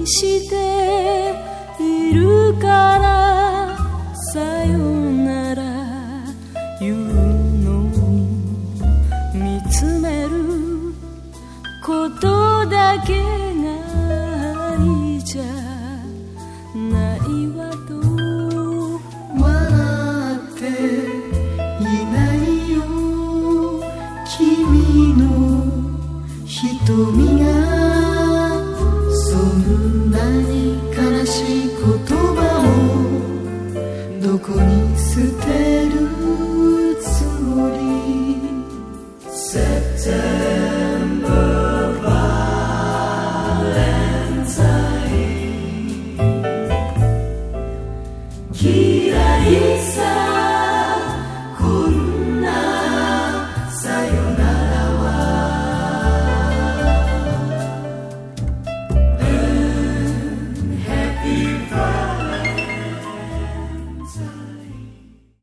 しているからさよなら言うの見つめることだけが愛じゃないわと笑っていないよ君の瞳がそんなに悲しい言葉をどこに捨て